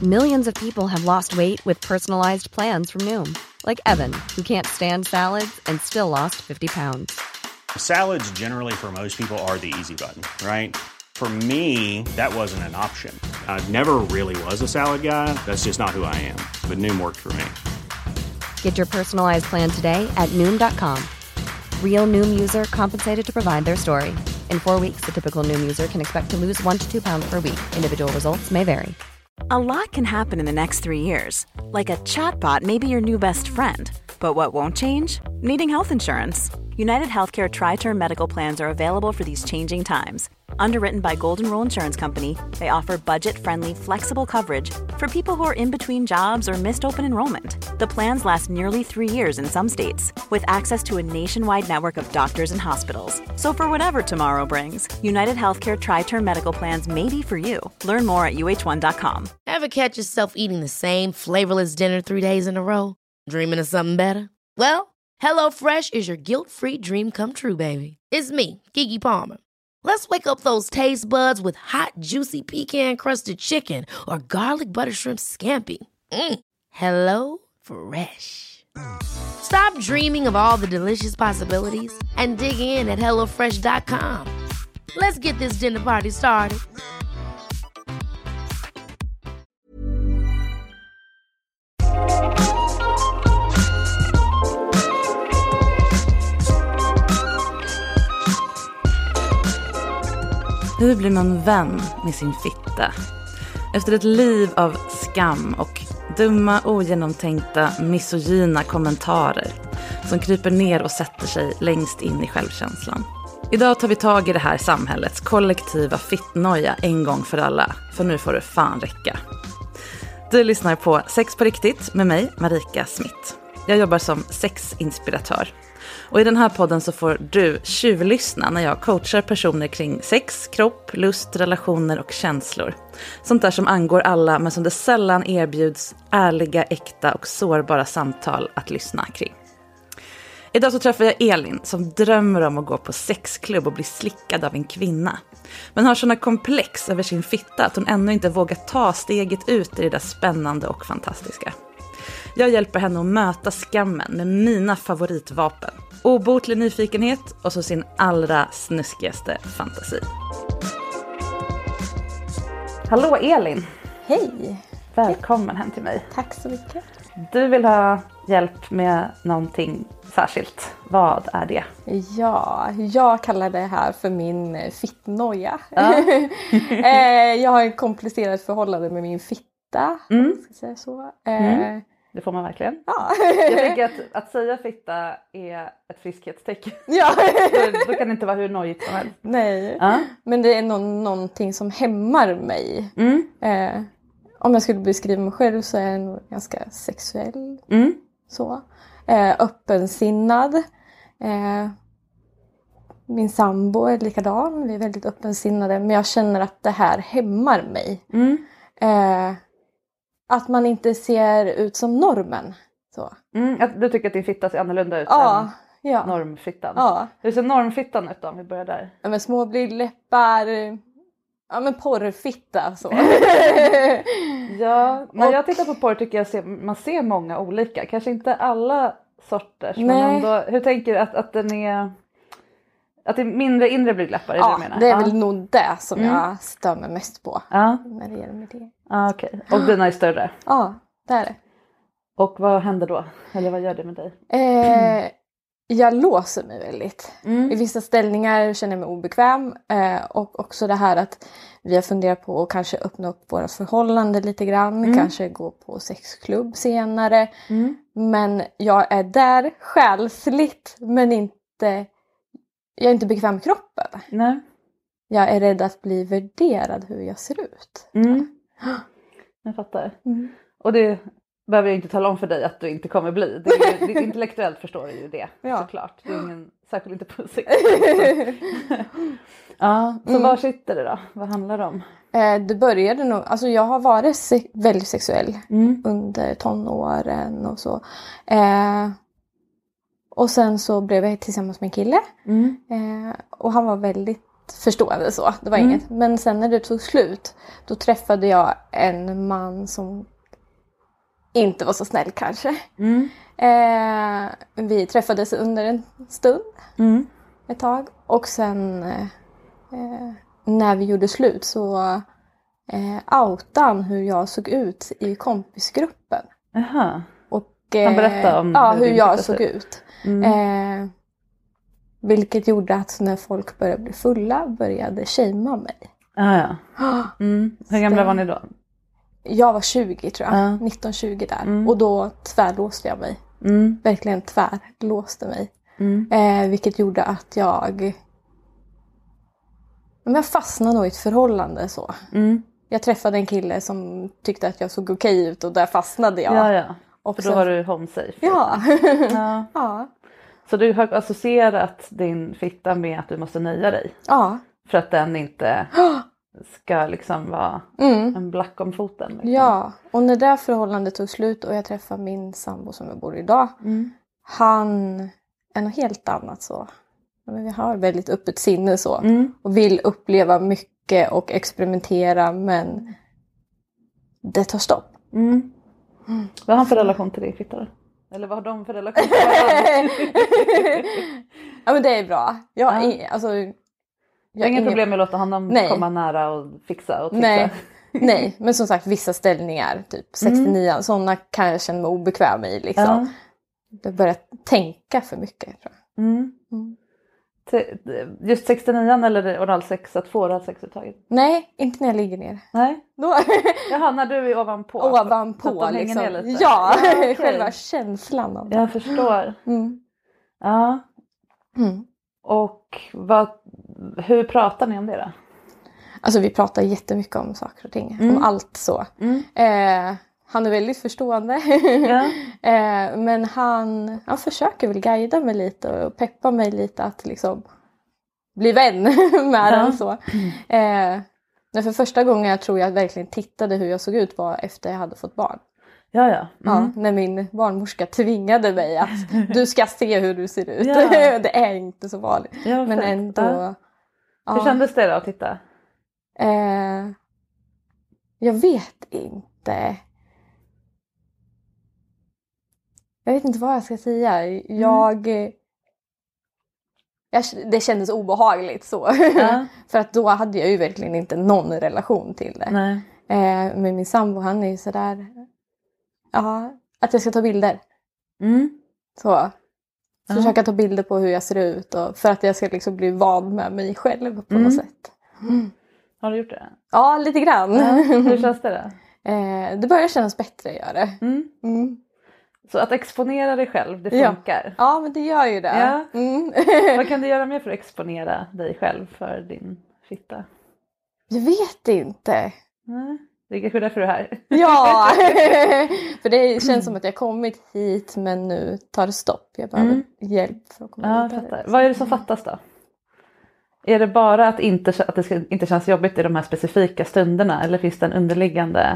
Millions of people have lost weight with personalized plans from Noom. Like Evan, who can't stand salads and still lost 50 pounds. Salads generally for most people are the easy button, right? For me, that wasn't an option. I never really was a salad guy. That's just not who I am. But Noom worked for me. Get your personalized plan today at Noom.com. Real Noom user compensated to provide their story. In 4 weeks, the typical Noom user can expect to lose 1 to 2 pounds per week. Individual results may vary. A lot can happen in the next 3 years. Like a chatbot may be your new best friend. But what won't change? Needing health insurance. United Healthcare Tri-Term Medical Plans are available for these changing times. Underwritten by Golden Rule Insurance Company, they offer budget-friendly, flexible coverage for people who are in between jobs or missed open enrollment. The plans last nearly 3 years in some states, with access to a nationwide network of doctors and hospitals. So for whatever tomorrow brings, United Healthcare Tri-Term Medical Plans may be for you. Learn more at uh1.com. Ever catch yourself eating the same flavorless dinner 3 days in a row? Dreaming of something better? Well, HelloFresh is your guilt-free dream come true, baby. It's me, Keke Palmer. Let's wake up those taste buds with hot, juicy pecan-crusted chicken or garlic butter shrimp scampi. Hello Fresh. Stop dreaming of all the delicious possibilities and dig in at HelloFresh.com. Let's get this dinner party started. Hur blir man vän med sin fitta? Efter ett liv av skam och dumma, ogenomtänkta, misogyna kommentarer som kryper ner och sätter sig längst in i självkänslan. Idag tar vi tag i det här samhällets kollektiva fittnoja en gång för alla. För nu får det fan räcka. Du lyssnar på Sex på riktigt med mig, Marika Smith. Jag jobbar som sexinspiratör. Och i den här podden så får du tjuvlyssna när jag coachar personer kring sex, kropp, lust, relationer och känslor. Sånt där som angår alla men som det sällan erbjuds ärliga, äkta och sårbara samtal att lyssna kring. Idag så träffar jag Elin som drömmer om att gå på sexklubb och bli slickad av en kvinna. Men har såna komplex över sin fitta att hon ännu inte vågar ta steget ut i det där spännande och fantastiska. Jag hjälper henne att möta skammen med mina favoritvapen. Obotlig nyfikenhet och så sin allra snuskigaste fantasi. Hallå Elin! Hej! Välkommen hem till mig. Tack så mycket. Du vill ha hjälp med någonting särskilt. Vad är det? Ja, jag kallar det här för min fittnoja. Ja. Jag har en komplicerad förhållande med min fitta. Ska säga så. Det får man verkligen. Ja. Jag tänker att säga fitta är ett friskhetstecken. Ja. Då kan det inte vara hur nojigt som helst. Nej, men det är någonting som hämmar mig. Om jag skulle beskriva mig själv så är jag nog ganska sexuell. Så. Öppensinnad. Min sambo är likadan. Vi är väldigt öppensinnade. Men jag känner att det här hämmar mig. Att man inte ser ut som normen. Så. Att du tycker att din fitta ser annorlunda ut än normfittan. Ja. Hur ser normfittan ut då, om vi börjar där? Ja, men små blygdläppar. Ja, men porrfitta så. Ja, när jag tittar på porr tycker jag man ser många olika. Kanske inte alla sorters. Nej. Men ändå, hur tänker du att den är... Att det är mindre inre blygdläppar? Ja, det är väl nog det som jag stör mig mest på. När det gäller med det. Okej. Och dina är större? Ja, det är det. Och vad händer då? Eller vad gör det med dig? Jag låser mig väldigt. I vissa ställningar känner jag mig obekväm. Och också det här att vi har funderat på att kanske öppna upp våra förhållanden lite grann. Kanske gå på sexklubb senare. Men jag är där själsligt. Men jag är inte bekväm med kroppen. Nej. Jag är rädd att bli värderad hur jag ser ut. Jag fattar. Och det behöver jag inte tala om för dig att du inte kommer bli. Det är intellektuellt förstår du ju det, såklart. Du är ingen, särskilt inte på sex. Så var sitter det då? Vad handlar det om? Det började nog, alltså jag har varit väldigt sexuell under tonåren och så. Och sen så blev jag tillsammans med en kille. Och han var väldigt förstående så. Det var inget. Men sen när det tog slut, då träffade jag en man som inte var så snäll kanske. Vi träffades under en stund. Ett tag. Och sen när vi gjorde slut så outade han hur jag såg ut i kompisgruppen. Aha. Och, han berättade om hur jag såg ut. Vilket gjorde att när folk började bli fulla började shamea mig. Ja. Hur gamla var ni då? Jag var 20 tror jag. 19-20 där. Och då tvärlåste jag mig. Verkligen tvärlåste mig. Vilket gjorde att jag fastnade nog i ett förhållande så. Jag träffade en kille som tyckte att jag såg okej ut och där fastnade jag. Ja. Och för då var du home safe. Ja. Ja. Så du har associerat din fitta med att du måste nöja dig? Ja. För att den inte ska liksom vara en black om foten. Liksom. Ja, och när det förhållandet tog slut och jag träffade min sambo som jag bor idag. Han är något helt annat så. Men vi har väldigt öppet sinne så. Och vill uppleva mycket och experimentera, men det tar stopp. Vad har han för relation till dig, fitta då? Eller vad har de för relation till varandra? Ja, men det är bra. Jag har inga problem med att låta honom komma nära och fixa och trixa. Nej, men som sagt vissa ställningar, typ 69, sådana kan jag känna mig obekväm i liksom. Jag börjar tänka för mycket tror jag. Just 69 eller oralsex, att få oralsexuttaget? Nej, inte när jag ligger ner. Nej. Då. Jaha, när du är ovanpå. Ovanpå liksom. Ja, okay. Själva känslan av det. Jag förstår. Ja. Och hur pratar ni om det då? Alltså vi pratar jättemycket om saker och ting. Om allt så. Han är väldigt förstående. Men han försöker väl guida mig lite och peppa mig lite att liksom bli vän med den så. Men för första gången jag tror jag verkligen tittade hur jag såg ut var efter jag hade fått barn. Ja, när min barnmorska tvingade mig att du ska se hur du ser ut. Det är inte så vanligt. Ja, men ändå. Hur kändes det då att titta? Jag vet inte. Jag vet inte vad jag ska säga. Det kändes obehagligt så. För att då hade jag ju verkligen inte någon relation till det. Nej. Men min sambo, han är ju sådär. Att jag ska ta bilder. Så. Försöka ta bilder på hur jag ser ut. Och för att jag ska liksom bli van med mig själv på något sätt. Har du gjort det? Ja, lite grann. Hur känns det då? Det börjar kännas bättre att göra det. Så att exponera dig själv, det funkar? Ja, men det gör ju det. Ja. Vad kan du göra mer för att exponera dig själv för din fitta? Jag vet inte. Det är kanske därför du är här. Ja, för det känns som att jag kommit hit men nu tar det stopp. Jag behöver hjälp för att komma vidare. Vad är det som fattas då? Är det bara att det inte känns jobbigt i de här specifika stunderna? Eller finns det en underliggande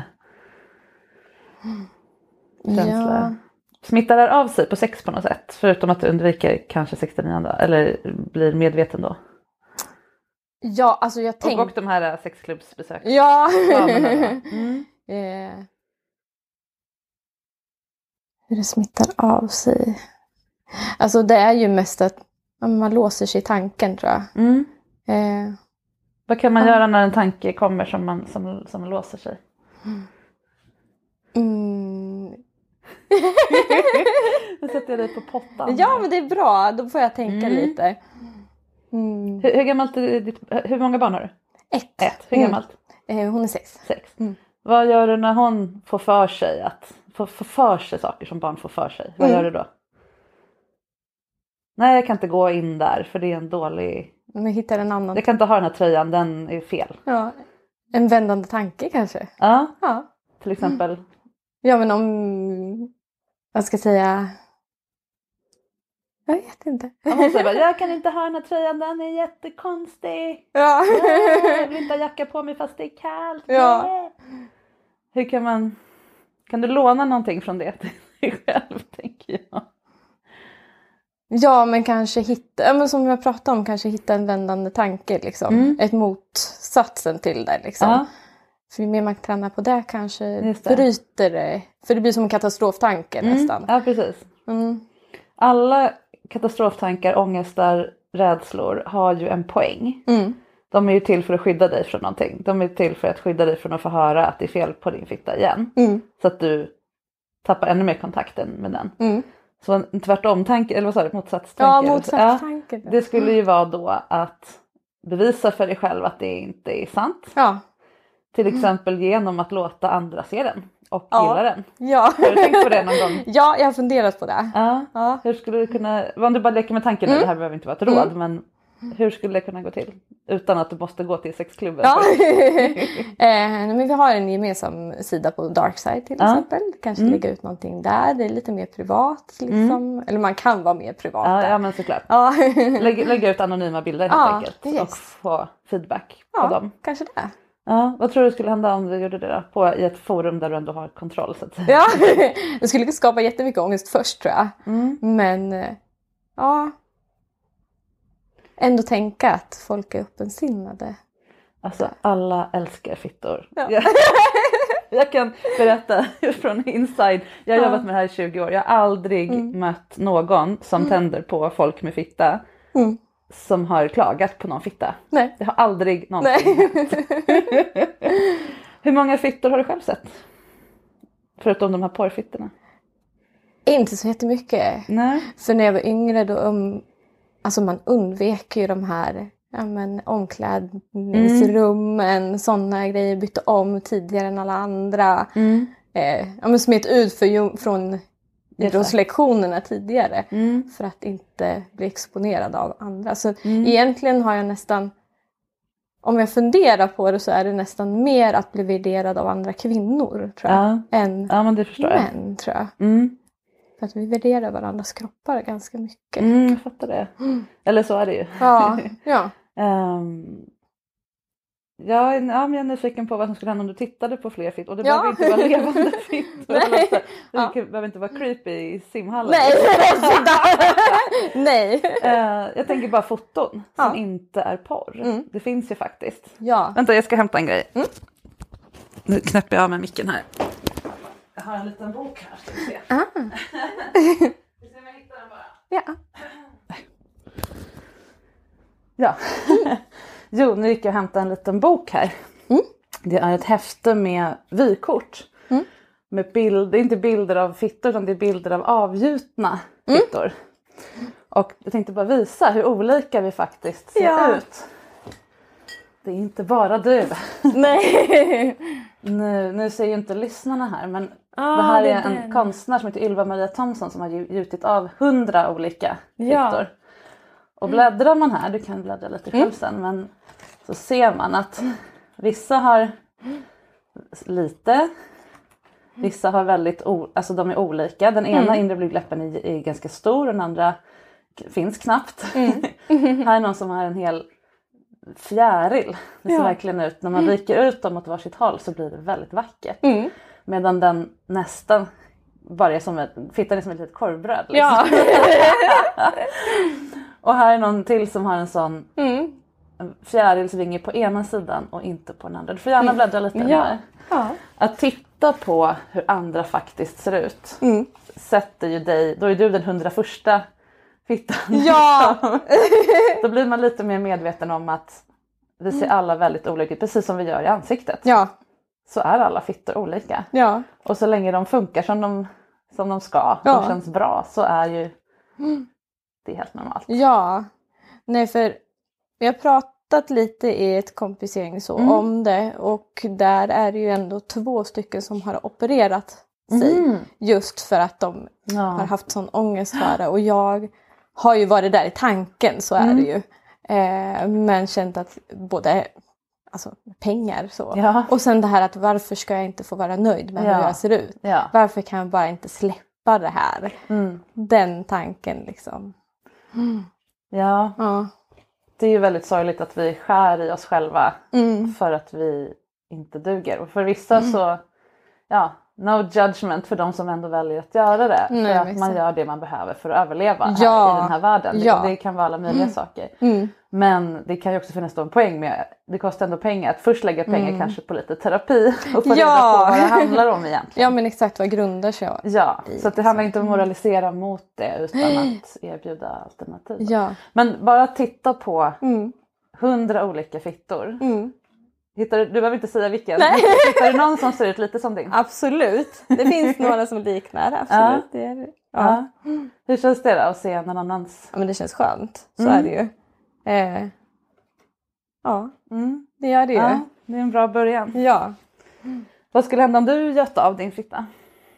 känsla? Ja. Smittar det av sig på sex på något sätt? Förutom att du undviker kanske 69 då? Eller blir medveten då? Ja, alltså jag tänker... Och de här sexklubbsbesöken. Ja. Hur det smittar av sig. Alltså det är ju mest att man låser sig i tanken tror jag. Vad kan man göra när en tanke kommer som låser sig? Nu sätter jag dig på pottan. Ja, men det är bra. Då får jag tänka lite. Hur gammalt är hur många barn har du? Ett. Hur gammalt? Hon är 6. Vad gör du när hon får för sig får för sig saker som barn får för sig? Vad gör du då? Nej, jag kan inte gå in där för det är en dålig... Men hittar en annan. Jag kan inte ha den här tröjan, den är fel. Ja, en vändande tanke kanske. Ja. Till exempel. Ja, men om... Vad ska jag säga... Jag vet inte. Hon säger bara, jag kan inte ha den här tröjan, den är jättekonstig. Ja. Jag vill inte ha jacka på mig fast det är kallt. Ja. Hur kan du låna någonting från det till dig själv, tänker jag. Ja, men kanske hitta, men som jag pratade om, kanske hitta en vändande tanke liksom. Ett motsatsen till det liksom. Ja. För ju mer man tränar på det kanske bryter det. För det blir som en katastroftanke nästan. Ja, precis. Alla katastroftankar, ångestar, rädslor har ju en poäng. De är ju till för att skydda dig från någonting. De är till för att skydda dig från att få höra att det är fel på din fitta igen. Så att du tappar ännu mer kontakten med den. Så en tvärtom-tanke, eller vad sa du? Motsatstanke? Ja, motsatstanke. Det skulle ju vara då att bevisa för dig själv att det inte är sant. Ja. Till exempel genom att låta andra se den och gilla den. Ja. Har du tänkt på det någon gång? Ja, jag har funderat på det. Ja. Hur skulle du kunna, om du bara leker med tanken nu, det här behöver inte vara ett råd, men hur skulle det kunna gå till? Utan att du måste gå till sexklubben. Ja. Men vi har en gemensam sida på Darkside till exempel. Kanske lägga ut någonting där. Det är lite mer privat liksom. Eller man kan vara mer privat där. Ja, men såklart. Ja. Lägga ut anonyma bilder helt enkelt. Yes. Och få feedback på dem. Kanske det. Ja, vad tror du skulle hända om du gjorde det då? I ett forum där du ändå har kontroll så att säga. Ja, det skulle skapa jättemycket ångest först tror jag. Men ja, ändå tänka att folk är öppensinnade. Alltså alla älskar fittor. Ja. Jag kan berätta från inside. Jag har jobbat med det här i 20 år. Jag har aldrig mött någon som tänder på folk med fitta. Som har klagat på någon fitta. Nej. Det har aldrig någonsin hänt. Hur många fittor har du själv sett? Förutom de här porrfittorna. Inte så jättemycket. Nej. För när jag var yngre då alltså man undvek ju de här omklädningsrummen, sådana grejer, bytte om tidigare än alla andra. Smet ut från idrottslektionerna tidigare för att inte bli exponerad av andra. Så egentligen har jag nästan, om jag funderar på det så är det nästan mer att bli värderad av andra kvinnor tror jag, än men det förstår män tror jag. För att vi värderar varandras kroppar ganska mycket. Jag fattar det. Eller så är det ju. Ja. Men jag är nyfiken på vad som skulle hända om du tittade på fler fittor. Och det behöver inte vara levande fittor. Det behöver inte vara creepy i simhallen. Nej. Jag tänker bara foton som inte är porr. Det finns ju faktiskt. Ja. Vänta, jag ska hämta en grej. Nu knäpper jag av med micken här. Jag har en liten bok här, ska vi se. Vi ser om jag hittar den bara. Ja. Jo, nu gick jag och hämtade en liten bok här. Det är ett häfte med vykort. Med bilder, inte bilder av fittor utan det är bilder av avgjutna fittor. Och jag tänkte bara visa hur olika vi faktiskt ser ut. Det är inte bara du. Nej. Nu ser ju inte lyssnarna här, men det här är en konstnär som heter Ylva Maria Thomson som har gjutit av 100 olika fittor. Och bläddrar man här, du kan bläddra lite själv sen, men så ser man att vissa har lite, vissa har väldigt, alltså de är olika. Den ena inre blygdläppen är ganska stor och den andra finns knappt. Här är någon som har en hel fjäril. Det ser verkligen ut, när man viker ut dem åt varsitt håll så blir det väldigt vackert. Medan den nästan bara är som fittan är som ett litet korvbröd. Liksom. Ja. Och här är någon till som har en sån fjärilsvinge på ena sidan och inte på den andra. Du får gärna bläddra lite här. Ja. Att titta på hur andra faktiskt ser ut sätter ju dig, då är du den 101:a fittan. Ja. Då blir man lite mer medveten om att vi ser alla väldigt olika ut, precis som vi gör i ansiktet. Ja. Så är alla fittor olika. Ja. Och så länge de funkar som de ska och känns bra så är ju det är helt normalt. Ja, nej för vi har pratat lite i ett kompisgäng om det och där är det ju ändå 2 stycken som har opererat sig just för att de har haft sån ångest för det och jag har ju varit där i tanken, så är det ju. Men känt att både pengar så. Ja. Och sen det här att varför ska jag inte få vara nöjd med hur jag ser ut? Ja. Varför kan jag bara inte släppa det här? Den tanken liksom. Ja. Det är ju väldigt sorgligt att vi skär i oss själva för att vi inte duger. Och för vissa så, no judgment för de som ändå väljer att göra det. Nej, för att man gör det man behöver för att överleva här, i den här världen. Det kan vara alla möjliga saker. Men det kan ju också finnas en poäng med, det kostar ändå pengar. Att först lägga pengar kanske på lite terapi och få reda på vad det handlar om egentligen. Ja, men exakt, vad grundar sig i. Ja, så att det handlar inte om att moralisera mot det utan att erbjuda alternativ. Ja. Men bara titta på 100 olika fittor. Hittar du behöver inte säga vilken. Hittar du någon som ser ut lite som din? Absolut. Det finns några som liknar. Absolut. Ja. Det är det. Ja. Hur känns det då att se någon annans? Ja, men det känns skönt. Så är det ju. Ja, det gör det ju. Ja, det är en bra början. Ja. Vad skulle hända om du göt av din fitta?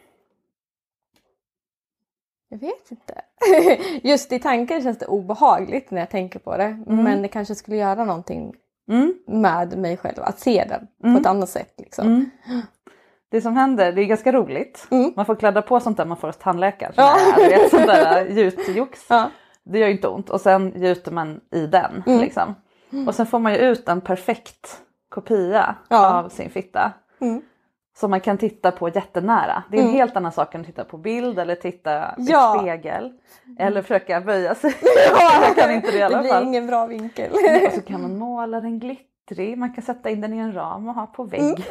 Jag vet inte. Just i tanken känns det obehagligt när jag tänker på det. Men det kanske skulle göra någonting med mig själv. Att se den på ett annat sätt. Liksom. Det som händer, det är ganska roligt. Man får kladda på sånt där man får hos tandläkaren. Sånt där gjutjox. Ja. Det gör ju inte ont. Och sen gjuter man i den. Liksom. Och sen får man ju ut en perfekt kopia av sin fitta. Som man kan titta på jättenära. Det är en helt annan sak än att titta på bild eller titta i spegel. Eller försöka böja sig. Jag kan inte det i alla fall. Det blir ingen bra vinkel. Och så kan man måla den glittrig. Man kan sätta in den i en ram och ha på vägg.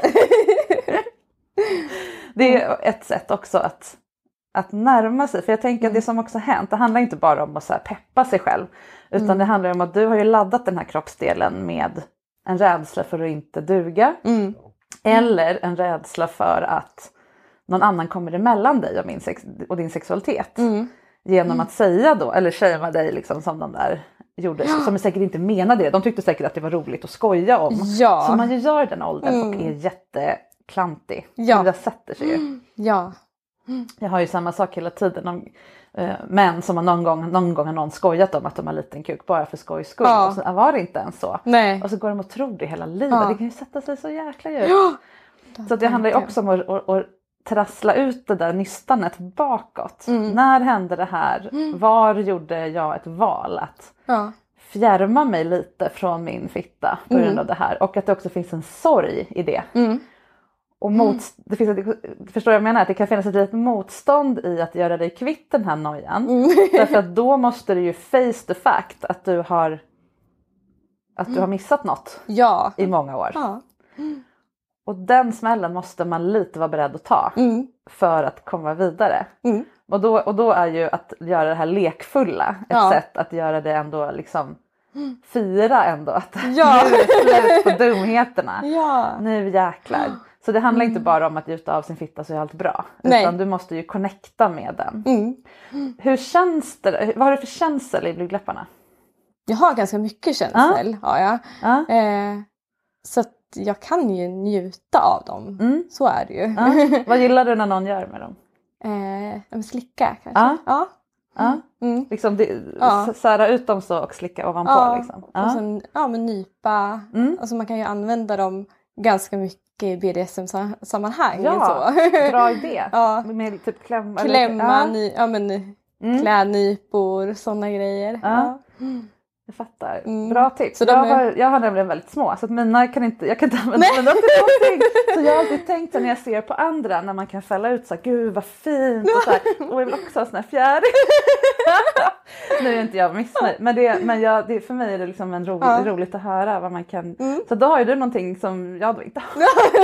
Det är ett sätt också att närma sig. För jag tänker att det som också hänt. Det handlar inte bara om att så här peppa sig själv. Utan det handlar om att du har ju laddat den här kroppsdelen med en rädsla för att inte duga. Eller en rädsla för att någon annan kommer emellan dig och din sexualitet. Genom att säga då, eller shamea dig liksom som de där gjorde. Som säkert inte menade det. De tyckte säkert att det var roligt att skoja om. Ja. Så man ju gör den åldern och är jätteklantig. Ja. Det sätter sig ju. Ja. Jag har ju samma sak hela tiden om män som har någon gång har någon skojat om att de har liten kuk bara för skojs skull. Och så var det inte ens så. Nej. Och så går de och tror det hela livet. Det kan ju sätta sig så jäkla djupt. Så det handlar ju också om att trassla ut det där nystanet bakåt. När hände det här? Var gjorde jag ett val att fjärma mig lite från min fitta på grund av det här? Och att det också finns en sorg i det. Och det finns förstår jag menar att det kan finnas ett litet motstånd i att göra dig kvitt den här nojan. Därför att då måste du ju face the fact att du har missat något i många år. Och den smällen måste man lite vara beredd att ta för att komma vidare. Och då är ju att göra det här lekfulla ett sätt att göra det ändå liksom fira ändå att nu är slut på dumheterna. Nu jäklar. Så det handlar inte bara om att gjuta av sin fitta så är allt bra. Utan du måste ju connecta med den. Hur känns det? Vad har du för känsel i blygdläpparna? Jag har ganska mycket känsel. Så att jag kan ju njuta av dem. Så är det ju. Vad gillar du när någon gör med dem? Slicka kanske. Liksom sära ut dem så och slicka ovanpå. Liksom. Och sen men nypa. Alltså man kan ju använda dem ganska mycket i BDSM-sammanhang. Bra idé. Med typ klämma. Klädnypor, sådana grejer. Jag fattar. Bra tips. Så jag har nämligen väldigt små. Så att jag kan inte använda dem till någonting. Så jag har alltid tänkt när jag ser på andra. När man kan fälla ut så här, gud vad fint. Och, så här, och jag vill också ha sån här fjäril. Nu är inte jag missnöjd. Men för mig är det liksom roligt att höra vad man kan. Så då har ju du någonting som jag då inte har.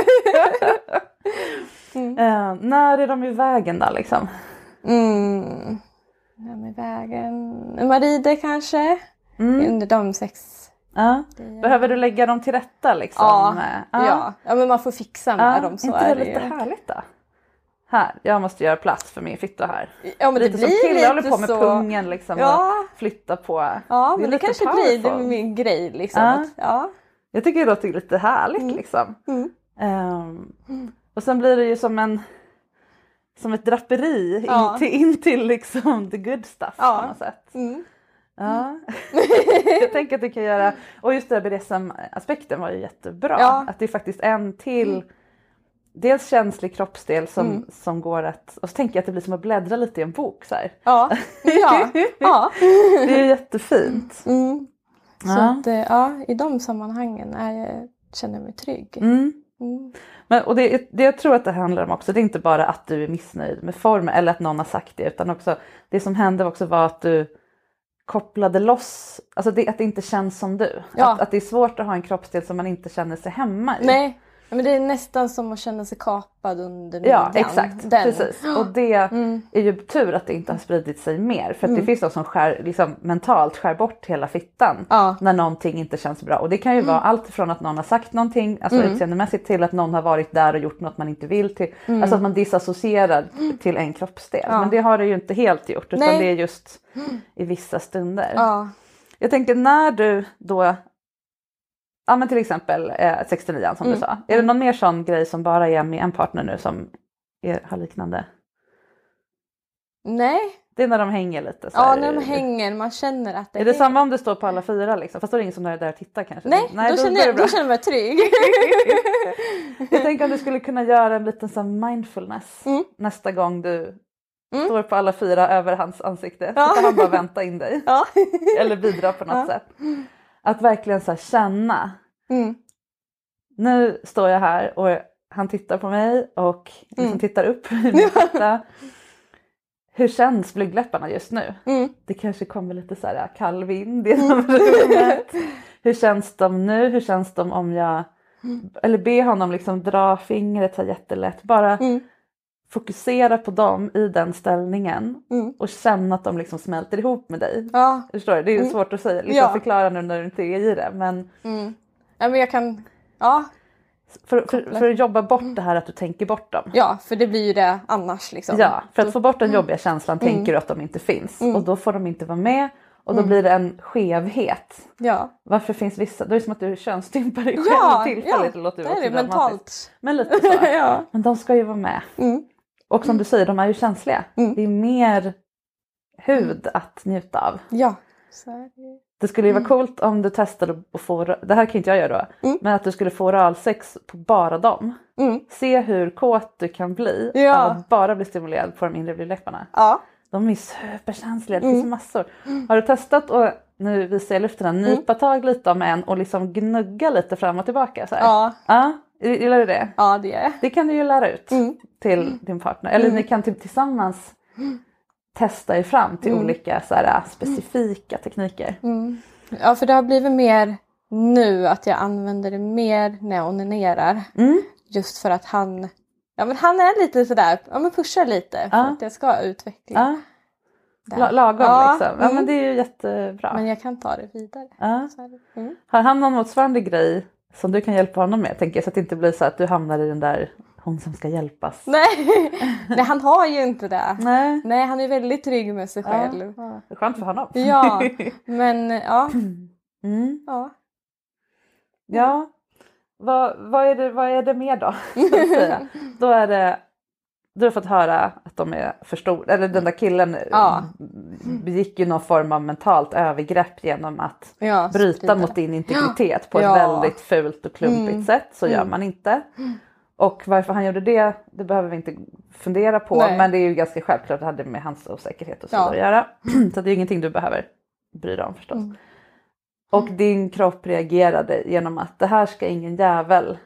När är de i vägen då liksom? De är i vägen. Man rider kanske. Under de 6. Behöver du lägga dem till rätta liksom? Ja, men man får fixa med dem. Så inte är det lite härligt då? Här, jag måste göra plats för min fitta här. Ja, men lite det blir som killar håller på med så... pungen liksom och flytta på. Ja, men det kanske blir det med min grej liksom. Jag tycker det låter lite härligt liksom. Och sen blir det ju som ett draperi in till liksom the good stuff på något sätt. Jag tänker att du kan göra, och just det där BDSM-aspekten var ju jättebra. Att det är faktiskt en till dels känslig kroppsdel som går att, och så tänker jag att det blir som att bläddra lite i en bok så här. Det är jättefint. Så att i de sammanhangen känner jag mig trygg. Men det jag tror att det handlar om också, det är inte bara att du är missnöjd med formen eller att någon har sagt det, utan också det som hände också var att du kopplade loss, alltså att det inte känns som du. Ja. Att det är svårt att ha en kroppsdel som man inte känner sig hemma i. Nej, men det är nästan som att känna sig kapad under midjan. Ja, exakt. Precis. Och det är ju tur att det inte har spridit sig mer. För att det finns de som liksom mentalt skär bort hela fittan när någonting inte känns bra. Och det kan ju vara allt från att någon har sagt någonting, alltså utseendemässigt, till att någon har varit där och gjort något man inte vill till. Alltså att man disassocierar till en kroppsdel. Men det har det ju inte helt gjort, utan det är just i vissa stunder. Ja. Jag tänker när du då... Ja, men till exempel 69 som du sa. Är det någon mer sån grej som bara är med en partner nu som har liknande? Nej. Det är när de hänger lite. Så Ja, när de hänger. Man känner att det är det samma om du står på alla fyra liksom? Fast då är det ingen som är där och tittar kanske. Nej, då känner jag mig trygg. Jag tänker om du skulle kunna göra en liten sån mindfulness nästa gång du står på alla fyra över hans ansikte. Så kan han bara vänta in dig. Eller bidra på något sätt. Att verkligen så här känna. Nu står jag här och han tittar på mig och liksom tittar upp. Hur känns blygdläpparna just nu? Det kanske kommer lite så här kall vind genom rummet. Hur känns de nu? Hur känns de om jag... Eller be honom liksom dra fingret så jättelätt. Bara fokusera på dem i den ställningen. Och känna att de liksom smälter ihop med dig. Ja. Förstår du? Det är svårt att säga. Liksom förklara nu när du inte är i det. Men... Ja, men jag kan... Ja. För att jobba bort det här att du tänker bort dem. Ja, för det blir ju det annars. Liksom. Ja, för att få bort den jobbiga känslan tänker du att de inte finns. Och då får de inte vara med. Och då blir det en skevhet. Ja. Varför finns vissa... Då är det som att du könsstympar dig själv tillfälligt. Ja, det är det mentalt. Men lite så. Men de ska ju vara med. Och som du säger, de är ju känsliga. Det är mer hud att njuta av. Ja, så är det. Det skulle ju vara coolt om du testade att få... Det här kan inte jag göra då. Men att du skulle få oralsex på bara dem. Se hur kåt du kan bli av att bara bli stimulerad på de inre blygdläpparna. Ja. De är superkänsliga, det finns massor. Har du testat och nu visar jag luften, nypa tag lite om en och liksom gnugga lite fram och tillbaka? Så här. Ja. Gillar du det? Ja, det är. Det kan du ju lära ut till din partner. Eller ni kan tillsammans testa er fram till olika så här, specifika tekniker. Ja, för det har blivit mer nu att jag använder det mer när jag onanerar. Just för att han är lite sådär, men pushar lite för att jag ska utveckla. Lagom liksom. Ja, men det är ju jättebra. Men jag kan ta det vidare. Har han någon motsvarande grej som du kan hjälpa honom med? Tänker jag, så att det inte blir så att du hamnar i den där hon som ska hjälpas. Nej, han har ju inte det. Nej, han är väldigt trygg med sig själv. Det är skönt för honom. Ja, men ja. Ja. Vad är det mer då? Då är det... Du har fått höra att de är för stora. Eller den där killen begick ju någon form av mentalt övergrepp genom att bryta mot din integritet på ett väldigt fult och klumpigt sätt. Så gör man inte. Och varför han gjorde det behöver vi inte fundera på. Nej. Men det är ju ganska självklart att det hade med hans osäkerhet och så att göra. Så det är ingenting du behöver bry dig om förstås. Och din kropp reagerade genom att det här ska ingen jävel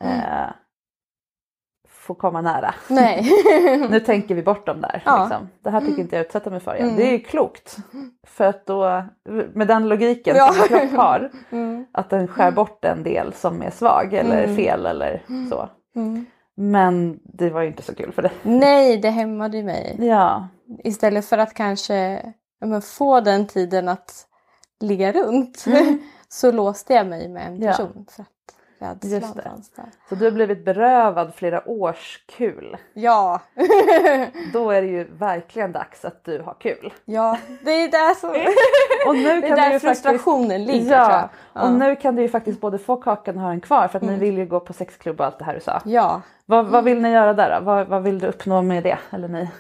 få komma nära. Nej. Nu tänker vi bort dem där. Liksom. Det här tycker inte jag utsätta mig för igen. Det är ju klokt. För att då, med den logiken som en kropp har, att den skär bort en del som är svag eller fel eller så. Men det var ju inte så kul för det. Nej, det hämmade mig. Ja. Istället för att kanske få den tiden att ligga runt så låste jag mig med en person för att just det. Så du har blivit berövad flera års kul. Ja. Då är det ju verkligen dags att du har kul. Ja, det är där som... Och nu det kan är där du frustrationen ligger. Ja. Och nu kan du ju faktiskt både få kakan och ha den kvar. För att ni vill ju gå på sexklubb och allt det här du sa. Ja. Vad vill ni göra där då? Vad vill du uppnå med det? Eller ni?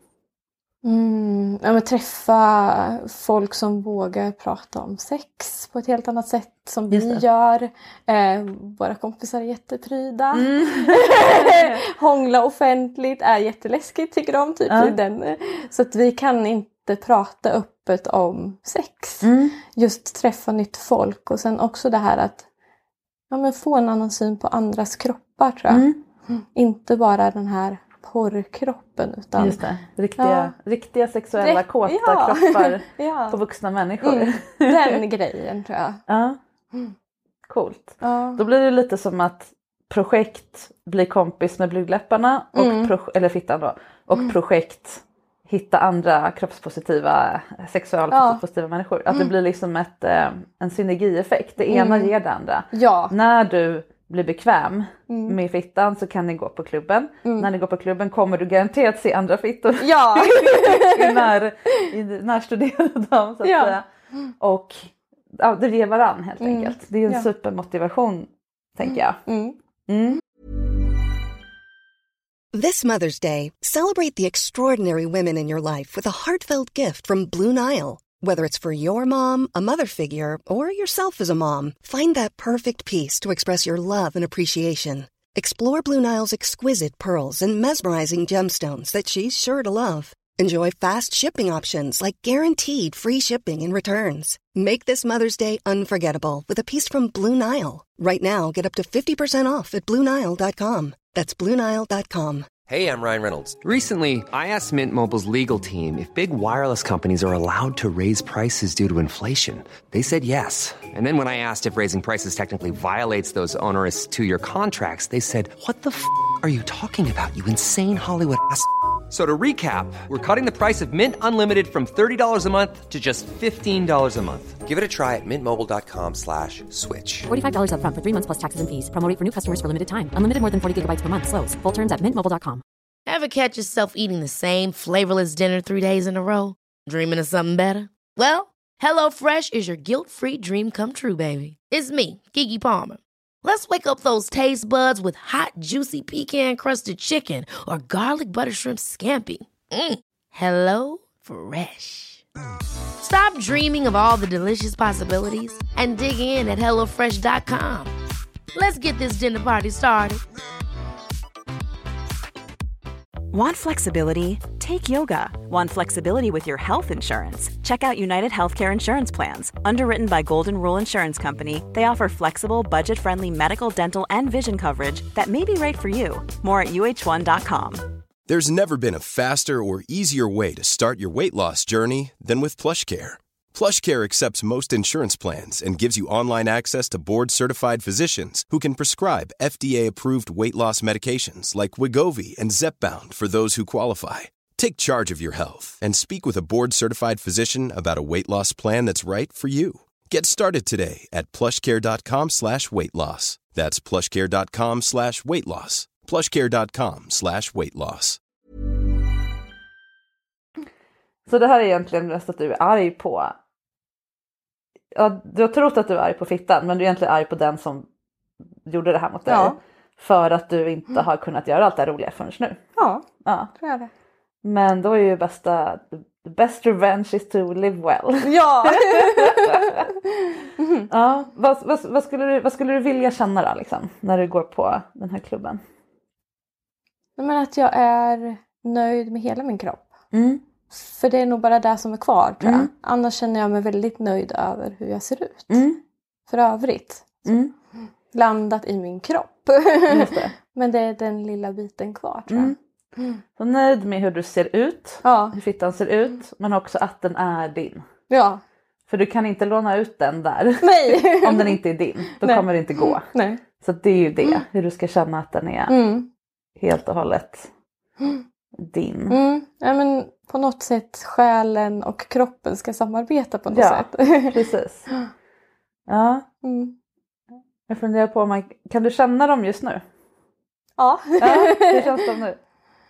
Men träffa folk som vågar prata om sex på ett helt annat sätt som vi gör. Våra kompisar är jättepryda. Hångla offentligt är jätteläskigt tycker de. Typ så att vi kan inte prata öppet om sex. Just träffa nytt folk. Och sen också det här att men få en annan syn på andras kroppar, tror jag. Inte bara den här porrkroppen, utan just det. Riktiga sexuella kåta kroppar på vuxna människor. Den grejen, tror jag. Ja. Coolt. Då blir det lite som att projekt blir kompis med blygdläpparna eller fittan då. Och projekt hitta andra kroppspositiva, sexualpositiva människor. Att det blir liksom en synergieffekt. Det ena ger det andra. Ja. När du blir bekväm med fittan så kan ni gå på klubben. När ni går på klubben kommer du garanterat se andra fittor. Ja. Närstuderade dem, så att säga. Och det ger varann helt enkelt. Det är en supermotivation, tänker jag. This Mother's Day, celebrate the extraordinary women in your life with a heartfelt gift from Blue Nile. Whether it's for your mom, a mother figure, or yourself as a mom, find that perfect piece to express your love and appreciation. Explore Blue Nile's exquisite pearls and mesmerizing gemstones that she's sure to love. Enjoy fast shipping options like guaranteed free shipping and returns. Make this Mother's Day unforgettable with a piece from Blue Nile. Right now, get up to 50% off at BlueNile.com. That's BlueNile.com. Hey, I'm Ryan Reynolds. Recently, I asked Mint Mobile's legal team if big wireless companies are allowed to raise prices due to inflation. They said yes. And then when I asked if raising prices technically violates those onerous two-year contracts, they said, "What the f*** are you talking about, you insane Hollywood ass?" So to recap, we're cutting the price of Mint Unlimited from $30 a month to just $15 a month. Give it a try at mintmobile.com/switch. $45 up front for 3 months plus taxes and fees. Promo rate for new customers for limited time. Unlimited more than 40 gigabytes per month. Slows full terms at mintmobile.com. Ever catch yourself eating the same flavorless dinner 3 days in a row? Dreaming of something better? Well, HelloFresh is your guilt-free dream come true, baby. It's me, Keke Palmer. Let's wake up those taste buds with hot, juicy pecan-crusted chicken or garlic butter shrimp scampi. Hello Fresh. Stop dreaming of all the delicious possibilities and dig in at HelloFresh.com. Let's get this dinner party started. Want flexibility? Take yoga. Want flexibility with your health insurance? Check out United Healthcare Insurance Plans. Underwritten by Golden Rule Insurance Company, they offer flexible, budget-friendly medical, dental, and vision coverage that may be right for you. More at UH1.com. There's never been a faster or easier way to start your weight loss journey than with PlushCare. PlushCare accepts most insurance plans and gives you online access to board-certified physicians who can prescribe FDA-approved weight loss medications like Wegovy and Zepbound for those who qualify. Take charge of your health and speak with a board-certified physician about a weight loss plan that's right for you. Get started today at plushcare.com/weightloss. That's plushcare.com/weightloss. plushcare.com/weightloss. Så det här är egentligen mest att du är arg på... Ja, du har trott att du är arg på fittan, men du är egentligen arg på den som gjorde det här mot dig. Ja. För att du inte har kunnat göra allt det roliga förrän nu. Ja, tror jag det. Men då är ju the best revenge is to live well. Ja. Ja, vad skulle du vilja känna då, liksom, när du går på den här klubben? Men att jag är nöjd med hela min kropp. För det är nog bara det som är kvar, tror jag. Annars känner jag mig väldigt nöjd över hur jag ser ut. För övrigt. Landat i min kropp. Just det. Men det är den lilla biten kvar, tror jag. Så nöjd med hur du ser ut. Ja. Hur fittan ser ut. Men också att den är din. Ja. För du kan inte låna ut den där. Nej. Om den inte är din. Då kommer det inte gå. Nej. Så det är ju det. Hur du ska känna att den är helt och hållet din. Ja, men på något sätt själen och kroppen ska samarbeta på något sätt. Precis. Ja. Jag funderar på kan du känna dem just nu? Ja. Hur känns de nu?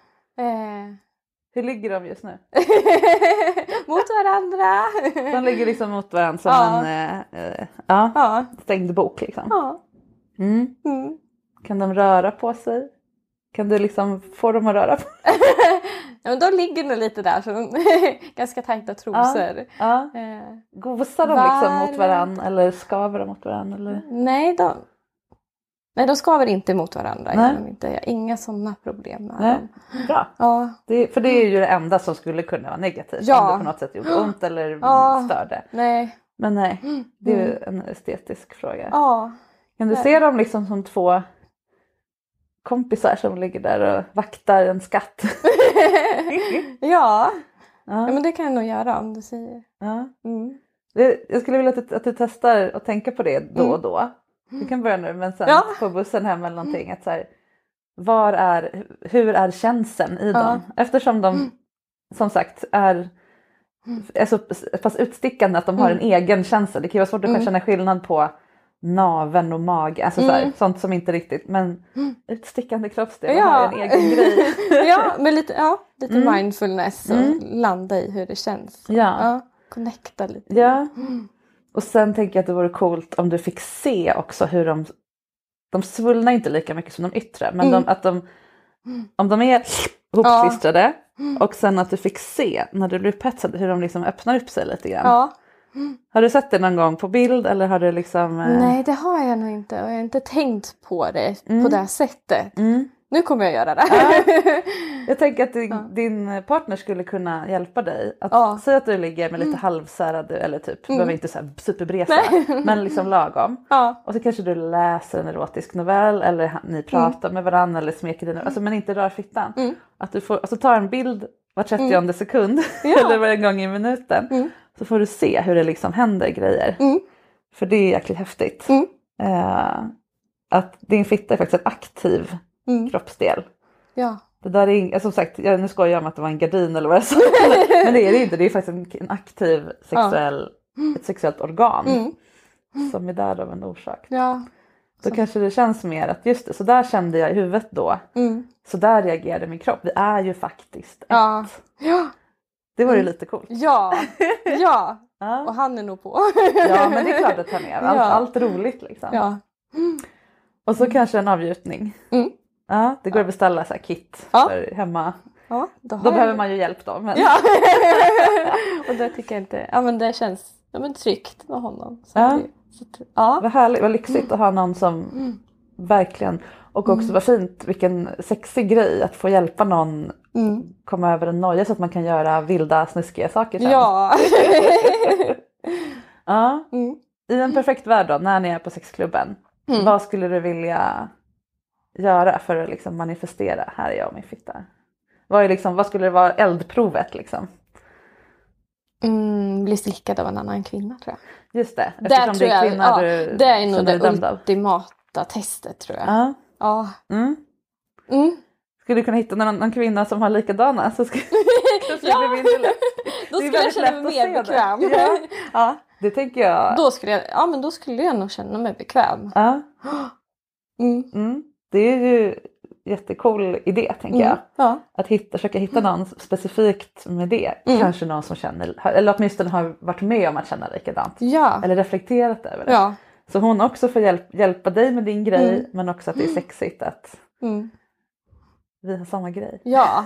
Hur ligger de just nu? Mot varandra. De ligger liksom mot varandra som en stängd bok liksom. Ja. Kan de röra på sig? Kan du liksom få dem att röra på sig? Ja, men de ligger nog lite där, så de ganska tajta trosor. Ja. Gosar de liksom mot varandra eller skaver de mot varandra? Eller? Nej, de skaver inte mot varandra. Jag har inga sådana problem med dem. Bra. Ja. För det är ju det enda som skulle kunna vara negativt. Ja. Om det på något sätt gjorde ont eller störde. Nej. Men nej, det är ju en estetisk fråga. Ja, Kan du se dem liksom som 2 kompisar som ligger där och vaktar en skatt? Ja, men det kan jag nog göra om du säger. Ja. Jag skulle vilja att du testar att tänka på det då och då. Du kan börja nu, men sen på bussen hem eller någonting. Att så här, hur är känslan i dem? Eftersom de som sagt är så pass utstickande att de har en egen känsla. Det kan ju vara svårt att känna skillnad på naven och mage. Alltså så här, sånt som inte riktigt. Men utstickande kroppsdel har en egen grej. Men lite mindfulness och landa i hur det känns. Connecta lite. Ja. Och sen tänker jag att det vore coolt om du fick se också hur de svullnar inte lika mycket som de yttre. Men om de är hopklistrade och sen att du fick se när du blir upphetsad hur de liksom öppnar upp sig lite grann. Har du sett det någon gång på bild eller har du liksom... Nej, det har jag nog inte och jag har inte tänkt på det på det här sättet. Nu kommer jag göra det. Jag tänker att din partner skulle kunna hjälpa dig. Säga att du ligger med lite halvsärad eller typ, behöver inte så här superbresa, men liksom lagom. Och så kanske du läser en erotisk novell eller ni pratar med varandra eller smeker dina, alltså, men inte rör fittan. Att du får, alltså ta en bild var 30:e sekund eller varje gång i minuten. Så får du se hur det liksom händer grejer. För det är jäkligt häftigt. Att din fitta är faktiskt en aktiv kroppsdel. Ja. Det där är som sagt, nu skojar jag om att det var en gardin eller vad jag sa. Men det är det inte, det är faktiskt en aktiv ett sexuellt organ. Som är där av en orsak. Ja. Då kanske det känns mer att just det, så där kände jag i huvudet då. Så där reagerade min kropp. Vi är ju faktiskt ett. Ja. Det var ju lite coolt. Ja. Och han är nog på. Ja, men det är klart att han är. Allt roligt liksom. Ja. Och så kanske en avgjutning. Ja, det går att beställa så här kit för hemma. Ja, då behöver man ju hjälp då. Men... Ja. Och det tycker jag inte. Ja, men det känns tryggt med honom. Så vad härligt, vad lyxigt att ha någon som verkligen. Och också vad fint, vilken sexig grej att få hjälpa någon komma över en noja så att man kan göra vilda snuskiga saker sen. Ja. I en perfekt värld då, när ni är på sexklubben. Vad skulle du vilja göra för att liksom manifestera, här är jag och min fitta? Vad skulle det vara eldprovet liksom? Bli slickad av en annan kvinna tror jag. Just det, eftersom det är kvinna det är nog det ultimata testet tror jag. Ja. Skulle du kunna hitta någon kvinna som har likadana så skulle det bli mindre lätt. Då skulle jag känna mig mer bekväm. Ja, det tänker jag. Då skulle jag nog känna mig bekväm. Ja. Det är ju jättecool idé tänker jag. Ja. Att försöka hitta någon specifikt med det. Kanske någon som känner, eller åtminstone har varit med om att känna likadant. Ja. Eller reflekterat över det. Ja. Så hon också får hjälpa dig med din grej. Men också att det är sexigt att vi har samma grej. Ja.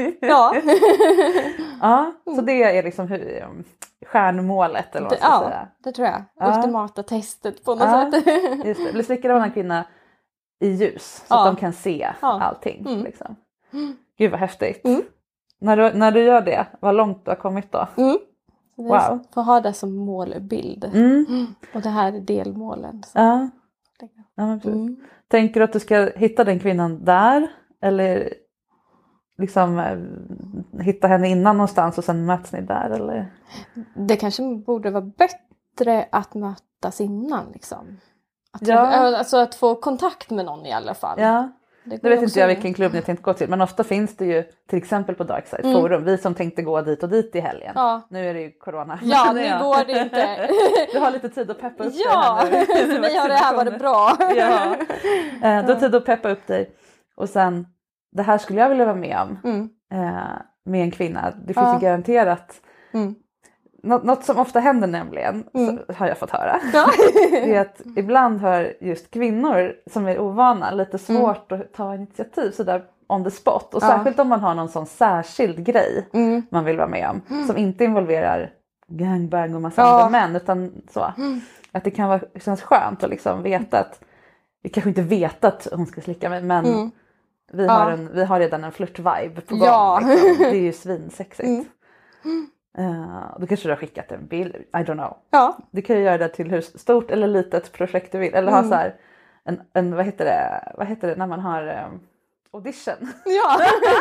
Ja. Så det är liksom stjärnmålet eller vad man ska säga. Det tror jag. Ultimata testet på något sätt. Just det. Bli slickad av en kvinna i ljus. Så att de kan se allting. Liksom. Gud vad häftigt. När du gör det, vad långt du har kommit då. Wow. Får ha det som målbild. Och det här är delmålen. Så. Ja, men precis. Tänker du att du ska hitta den kvinnan där? Eller liksom hitta henne innan någonstans och sen möts ni där? Eller? Det kanske borde vara bättre att mötas innan liksom. Alltså att få kontakt med någon i alla fall. Ja. Det vet inte jag vilken klubb ni tänkte gå till. Men ofta finns det ju till exempel på Darkside Forum. Vi som tänkte gå dit och dit i helgen. Ja. Nu är det ju corona. Ja, nu går det inte. Du har lite tid att peppa upp dig. Ja, för mig har det här varit bra. Ja. Du har tid att peppa upp dig. Och sen, det här skulle jag vilja vara med om. Med en kvinna. Det finns ju garanterat. Något som ofta händer nämligen, så har jag fått höra, det är att ibland har just kvinnor som är ovana lite svårt att ta initiativ sådär on the spot. Och särskilt om man har någon sån särskild grej man vill vara med om, som inte involverar gangbang och massa andra män, utan så. Att det kan kännas skönt att liksom veta att, vi kanske inte vet att hon ska slicka mig, men vi har redan en flirt-vibe på gång. Liksom. Det är ju svinsexigt. Då kanske du har skickat en bild, I don't know. Ja. Du kan ju göra det till hur stort eller litet projekt du vill. Eller ha så här, en vad heter det när man har audition. Ja.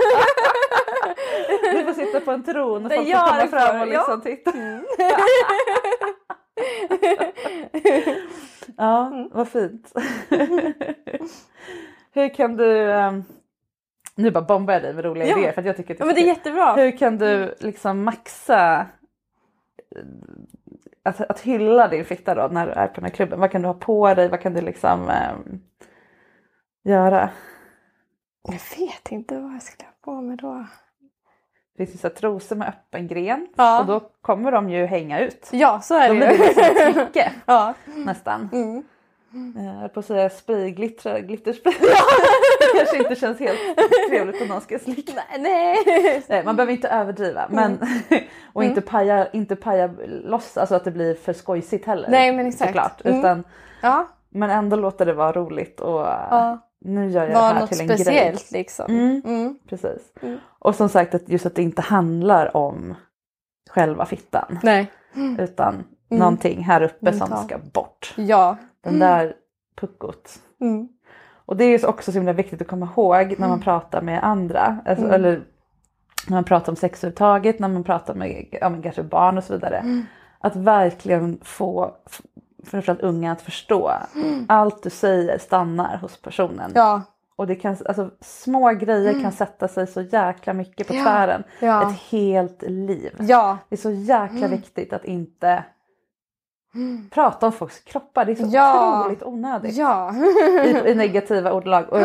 Du får sitta på en tron och Det folk får gör komma det fram för, och liksom ja. titta. Ja, vad fint. Hur kan du... Nu bara bombar jag dig med roliga idéer för att jag tycker men det är jättebra. Hur kan du liksom maxa att hylla din fitta då när du är på den här klubben? Vad kan du ha på dig? Vad kan du liksom göra? Jag vet inte vad jag skulle ha på mig då. Det finns vissa trosor med öppen gren. Ja. Och då kommer de ju hänga ut. Ja, så är det ju. Då blir det liksom ett smycke. Ja. Nästan. Mm. Jag höll på att säga glitterspray. Det kanske inte känns helt trevligt om någon ska slicka. Nej, man behöver inte överdriva. Men, och inte paja loss, alltså att det blir för skojsigt heller. Nej, men exakt. Såklart. Utan, ja. Men ändå låter det vara roligt. Och nu gör jag var det här något till en speciellt grej. liksom. Precis. Och som sagt att just att det inte handlar om själva fittan. Nej. Utan någonting här uppe som ska bort. Ja. Den där puckot. Och det är också så himla viktigt att komma ihåg när man pratar med andra. Alltså, eller när man pratar om sexuttaget, när man pratar med kanske barn och så vidare. Att verkligen få framförallt unga att förstå. Allt du säger stannar hos personen. Ja. Och det kan, alltså, små grejer kan sätta sig så jäkla mycket på tvären. Ja. Ett helt liv. Ja. Det är så jäkla viktigt att inte prata om folks kroppar. Det är så otroligt onödigt. Ja. I negativa ordlag. Och,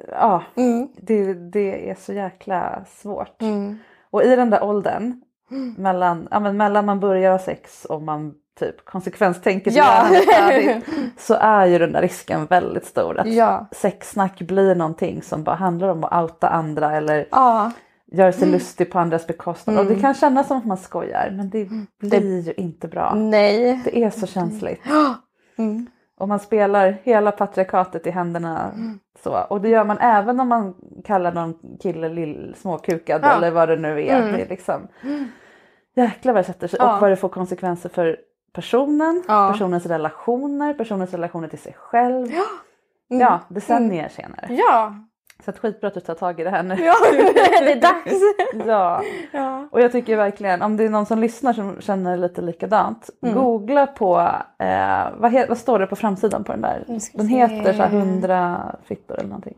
det är så jäkla svårt. Och i den där åldern mellan man börjar ha sex och man typ konsekvenstänker så är ju den där risken väldigt stor att sexsnack blir någonting som bara handlar om att outa andra eller göra sig lustig på andras bekostnad. Och det kan kännas som att man skojar, men det blir ju inte bra. Nej. Det är så känsligt. Och man spelar hela patriarkatet i händerna så. Och det gör man även om man kallar någon kille småkukad eller vad det nu är. Det är liksom jäklar vad det sätter sig. Och vad det får konsekvenser för personen, personens relationer till sig själv. Ja, decennier senare. Ja. Så att skitbra att du tar tag i det här nu. Ja, det är dags. Ja. Och jag tycker verkligen, om det är någon som lyssnar som känner lite likadant. Googla på, vad står det på framsidan på den där? Den heter så här 100 fittor eller någonting.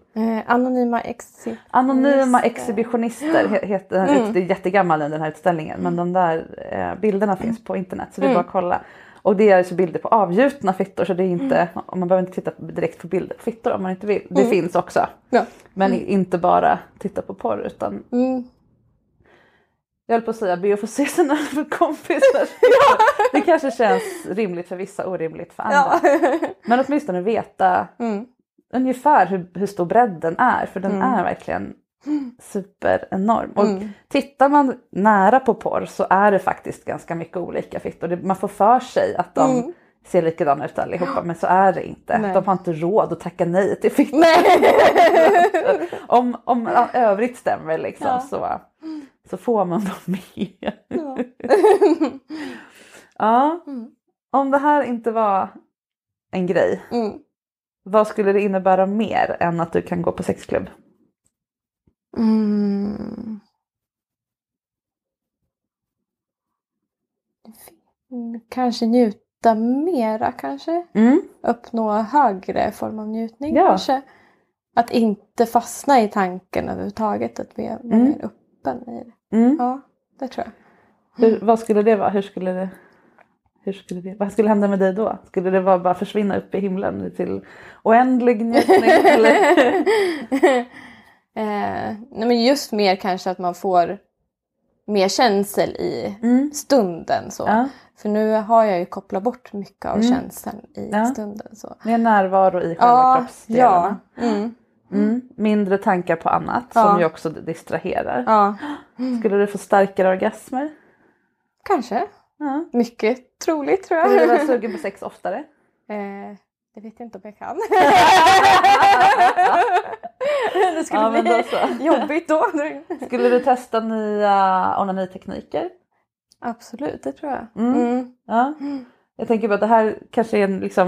Anonyma exhibitionister heter den. Det är jättegammal den här utställningen. Men de där bilderna finns på internet. Så det är bara att kolla. Och det är så bilder på avgjutna fittor. Så det är inte, om man behöver inte titta direkt på bilder på fittor om man inte vill. Det finns också. Ja. Men inte bara titta på porr utan... Jag höll på att säga be att få se sina kompisar. Det kanske känns rimligt för vissa, orimligt för andra. Men åtminstone veta ungefär hur stor bredden är. För den är verkligen superenorm. Och tittar man nära på porr så är det faktiskt ganska mycket olika fittor. Man får för sig att de ser likadana ut allihopa, men så är det inte. Nej. De har inte råd att tacka nej till fittor. om övrigt stämmer liksom så får man dem med. Om det här inte var en grej, vad skulle det innebära mer än att du kan gå på sexklubb? Kanske njuta mera kanske. Uppnå högre form av njutning kanske. Att inte fastna i tanken överhuvudtaget. Att bli mer öppen i det. Ja, det tror jag. Vad skulle det vara? Vad skulle hända med dig då? Skulle det bara försvinna upp i himlen till oändlig njutning? Eller? Nej, men just mer kanske att man får mer känsel i stunden. Så. Ja. För nu har jag ju kopplat bort mycket av känslan i stunden. Så. Mer närvaro i själva kroppsdelarna. Mindre tankar på annat som ju också distraherar. Skulle du få starkare orgasmer? Kanske. Mycket troligt tror jag. Skulle du vara sugen på sex oftare? Det vet jag inte om jag kan. Det skulle bli jobbigt då. Skulle du testa nya onanitekniker? Absolut, det tror jag. Jag tänker på att det här kanske är liksom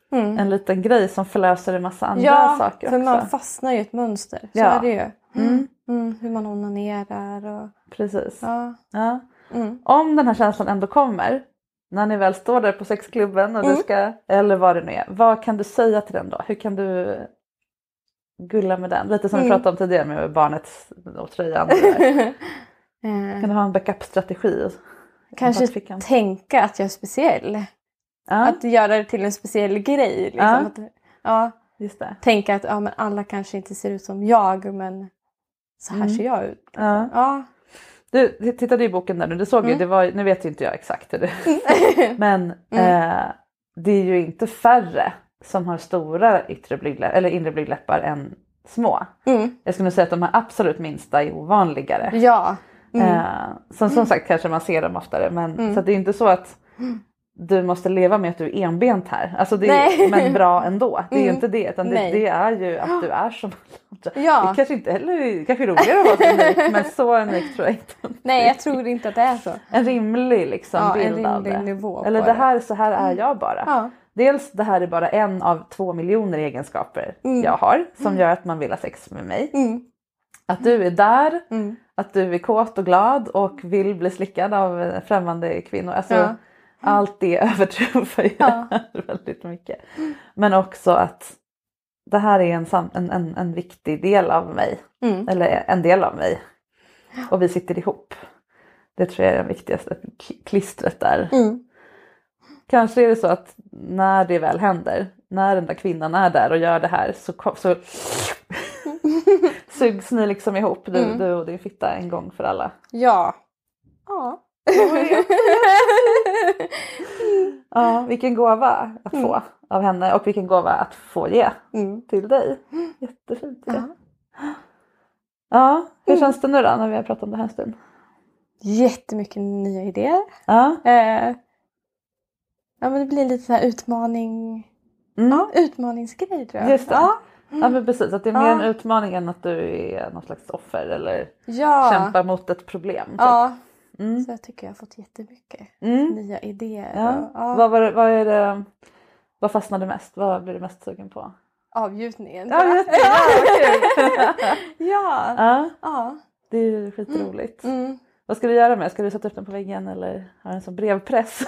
en liten grej som förlöser en massa andra saker också. För man fastnar i ett mönster. Så är det ju. Hur man onanerar och... Precis. Ja. Om den här känslan ändå kommer, när ni väl står där på sexklubben och du ska, eller vad det nu är, vad kan du säga till den då? Hur kan du gulla med den? Lite som vi pratade om tidigare med barnet och tröjan. Kan du ha en backup-strategi? Kanske tänka att jag är speciell. Att göra det till en speciell grej. Liksom. Just det. Tänka att men alla kanske inte ser ut som jag, men så här ser jag ut. Du tittade i boken där nu, du såg ju, det var, nu vet ju inte jag exakt hur det men det är ju inte färre som har stora inre blygdläppar än små. Jag skulle säga att de här absolut minsta är ovanligare. Som sagt kanske man ser dem oftare, men så det är inte så att du måste leva med att du är enbent här. Alltså det är, men bra ändå. Det är ju inte det, utan det är ju att du är som andra. Det kanske inte heller, kanske roligare att vara så unik, men så unik tror jag inte. Nej, jag tror inte att det är så. En rimlig liksom bild av det. Nivå eller det här, så här är jag bara. Dels det här är bara en av 2 miljoner egenskaper jag har som gör att man vill ha sex med mig. Att du är där, att du är kåt och glad och vill bli slickad av främmande kvinnor. Alltså, allt det övertrumfar ju väldigt mycket. Men också att det här är en viktig del av mig. Eller en del av mig. Och vi sitter ihop. Det tror jag är det viktigaste klistret där. Kanske är det så att när det väl händer, när den där kvinnan är där och gör det här, så sugs ni liksom ihop, du och din fitta en gång för alla. Ja. Vilken gåva att få av henne och vilken gåva att få ge till dig. Jättefint. Hur känns det nu då när vi har pratat om det här en stund? Jättemycket nya idéer. Men det blir lite så här utmaningsgrej tror jag. Just det. Ja men precis, att det är mer en utmaning än att du är något slags offer eller kämpar mot ett problem. Typ. Så jag tycker jag har fått jättemycket nya idéer. Vad fastnade mest? Vad blir du mest sugen på? Avgjutningen. Det är ju skitroligt. Vad ska du göra med? Ska du sätta upp den på väggen eller ha den som brevpress?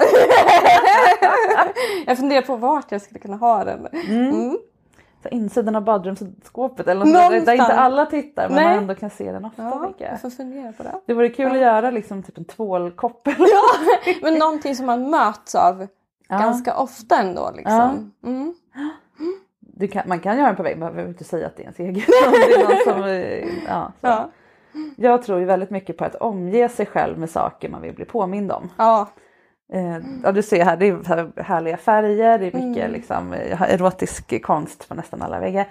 Jag funderar på vart jag skulle kunna ha den. Så insidan av badrumsskåpet eller något där inte alla tittar men man ändå kan se den ofta. Jag får fundera på det. Det vore kul att göra liksom typ en tvålkopp. Men någonting som man möts av ganska ofta ändå liksom. Man kan göra den på väggen, man behöver inte säga att det är ens egen. Det är någon som, jag tror ju väldigt mycket på att omge sig själv med saker man vill bli påmind om. Du ser här, det är härliga färger, det är mycket liksom, erotisk konst på nästan alla väggar.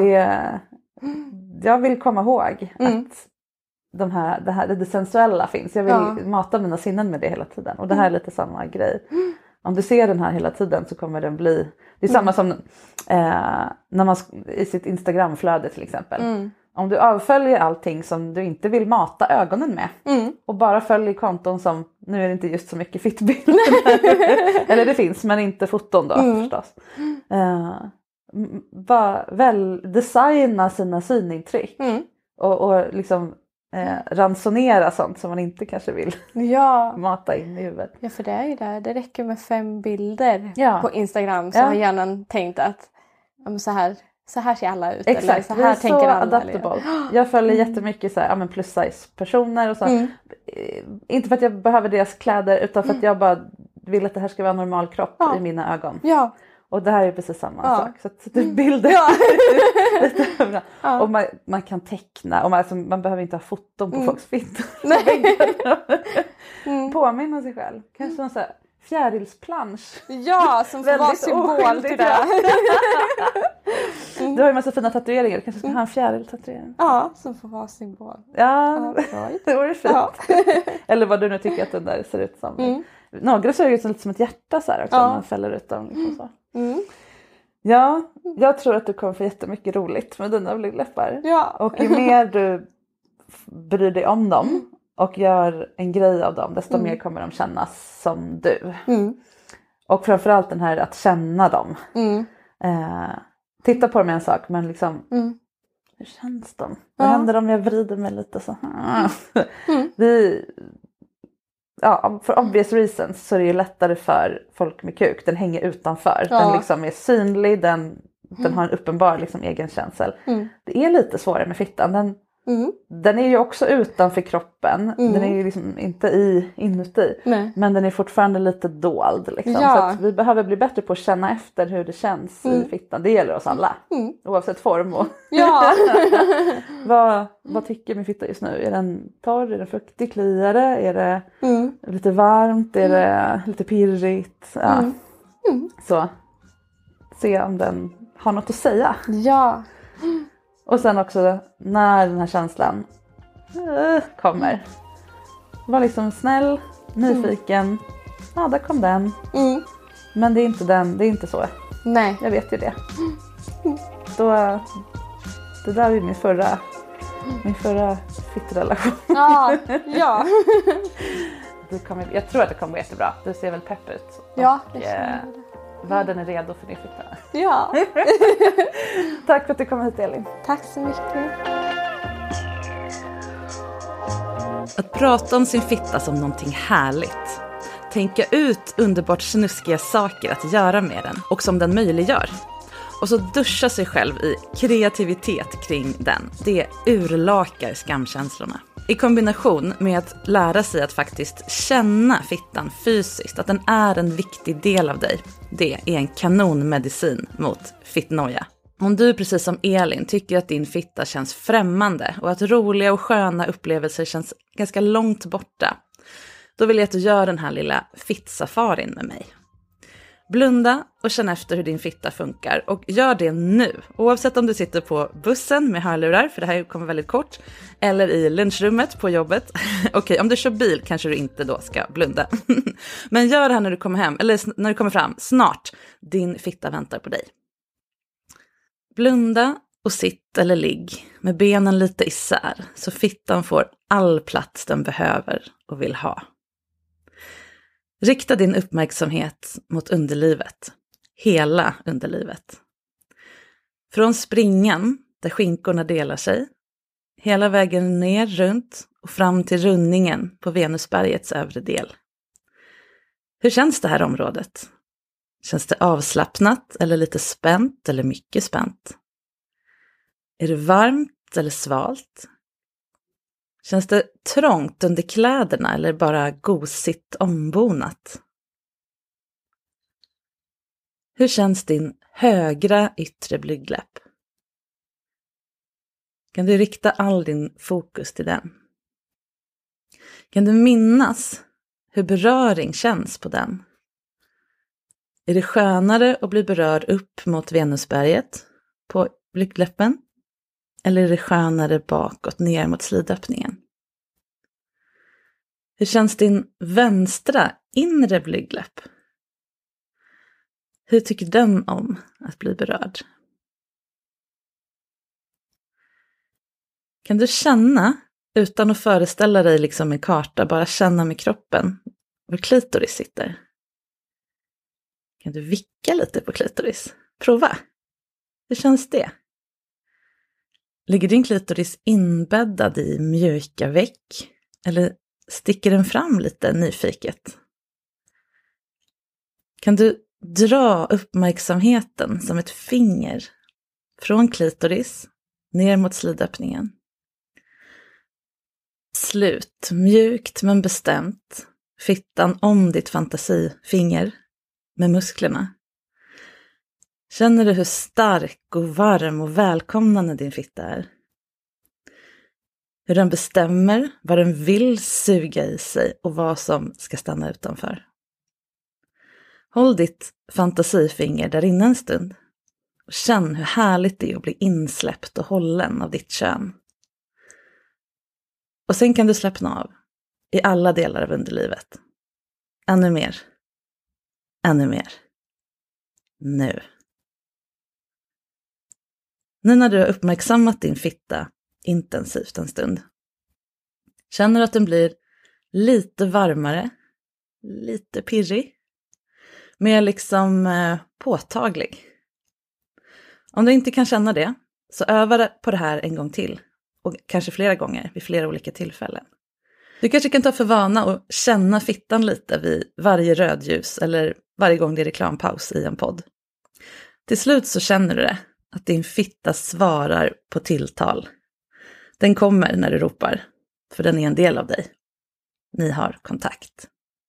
Jag vill komma ihåg att det sensuella finns. Jag vill mata mina sinnen med det hela tiden. Och det här är lite samma grej. Om du ser den här hela tiden så kommer den bli... Det är samma som när man i sitt Instagramflöde till exempel. Om du avföljer allting som du inte vill mata ögonen med. Och bara följer konton som, nu är det inte just så mycket fittbilder. Eller det finns, men inte foton då förstås. Designa sina synintryck. Och liksom ransonera sånt som man inte kanske vill mata in i huvudet. Ja, för det är ju det räcker med 5 bilder på Instagram så har hjärnan tänkt att så här ser alla ut. Exakt, eller så här tänker alla. Adaptable. Jag följer jättemycket så här, plus size personer och så. Inte för att jag behöver deras kläder utan för att jag bara vill att det här ska vara en normal kropp i mina ögon. Och det här är precis samma sak. Så att det är bilder. Och man kan teckna. Och man behöver inte ha foton på folks fittor. Påminna sig själv. Kanske någon så här fjärilsplansch. Som får vara symbol till det. Du har ju massa fina tatueringar. Du kanske ska ha en fjäriltatuering. Som får vara symbol. Det vore fint. Eller vad du nu tycker att den där ser ut som. Några ser ut lite som ett hjärta så här också. Man fäller ut dem liksom så. Jag tror att du kommer få jättemycket roligt med dina blygdläppar. Och ju mer du bryr dig om dem och gör en grej av dem, desto mer kommer de kännas som du. Och framförallt den här att känna dem. Titta på dem är en sak, men liksom hur känns de? Vad händer om jag vrider mig lite så här? For obvious reasons så är det ju lättare för folk med kuk. Den hänger utanför. Den liksom är synlig. Den har en uppenbar liksom egen känsel. Det är lite svårare med fittan. Den är ju också utanför kroppen. Den är ju liksom inte inuti. Nej. Men den är fortfarande lite dold. Liksom. Så att vi behöver bli bättre på att känna efter hur det känns i fittan. Det gäller oss alla. Oavsett form. Och vad tycker min fitta just nu? Är den torr? Är den fuktig? Kliar det? Är det lite varmt? Är det lite pirrigt? Ja. Så se om den har något att säga. Ja. Och sen också när den här känslan kommer. Var liksom snäll, nyfiken. Ja, där kom den. Men det är inte den, det är inte så. Nej. Jag vet ju det. Det där är min förra fittrelation. Ja. Jag tror att det kommer gå jättebra. Du ser väl pepp ut. Ja, världen är redo för din fitta. Ja. Tack för att du kom hit, Elin. Tack så mycket. Att prata om sin fitta som någonting härligt. Tänka ut underbart snuskiga saker att göra med den och som den möjliggör. Och så duscha sig själv i kreativitet kring den. Det urlakar skamkänslorna. I kombination med att lära sig att faktiskt känna fittan fysiskt. Att den är en viktig del av dig. Det är en kanonmedicin mot fittnoja. Om du precis som Elin tycker att din fitta känns främmande. Och att roliga och sköna upplevelser känns ganska långt borta. Då vill jag att du gör den här lilla fittsafarin med mig. Blunda och känn efter hur din fitta funkar. Och gör det nu. Oavsett om du sitter på bussen med hörlurar, för det här kommer väldigt kort. Eller i lunchrummet på jobbet. Okej, om du kör bil kanske du inte då ska blunda. Men gör det här när du kommer hem. Eller när du kommer fram. Snart. Din fitta väntar på dig. Blunda och sitt eller ligg. Med benen lite isär. Så fittan får all plats den behöver och vill ha. Rikta din uppmärksamhet mot underlivet. Hela underlivet. Från springan där skinkorna delar sig. Hela vägen ner runt och fram till rundningen på Venusbergets övre del. Hur känns det här området? Känns det avslappnat eller lite spänt eller mycket spänt? Är det varmt eller svalt? Känns det trångt under kläderna eller bara gosigt ombonat? Hur känns din högra yttre blygdläpp? Kan du rikta all din fokus till den? Kan du minnas hur beröring känns på den? Är det skönare att bli berörd upp mot Venusberget på blygdläppen? Eller är det skönare bakåt ner mot slidöppningen? Hur känns din vänstra inre blygdläpp? Hur tycker den om att bli berörd? Kan du känna, utan att föreställa dig liksom en karta, bara känna med kroppen var klitoris sitter? Kan du vicka lite på klitoris? Prova. Hur känns det? Ligger din klitoris inbäddad i mjuka veck? Eller sticker den fram lite nyfiket? Kan du dra uppmärksamheten som ett finger från klitoris ner mot slidöppningen? Slut mjukt men bestämt fittan om ditt fantasifinger med musklerna. Känner du hur stark och varm och välkomnande din fitta är? Hur den bestämmer vad den vill suga i sig och vad som ska stanna utanför. Håll ditt fantasifinger där inne en stund. Och känn hur härligt det är att bli insläppt och hållen av ditt kön. Och sen kan du slappna av i alla delar av underlivet. Ännu mer. Ännu mer. Nu. Nu när du har uppmärksammat din fitta intensivt en stund. Känner du att den blir lite varmare, lite pirrig, mer liksom påtaglig. Om du inte kan känna det, så öva på det här en gång till. Och kanske flera gånger vid flera olika tillfällen. Du kanske kan ta för vana och känna fittan lite vid varje rödljus eller varje gång det är reklampaus i en podd. Till slut så känner du det, att din fitta svarar på tilltal. Den kommer när du ropar, för den är en del av dig. Ni har kontakt.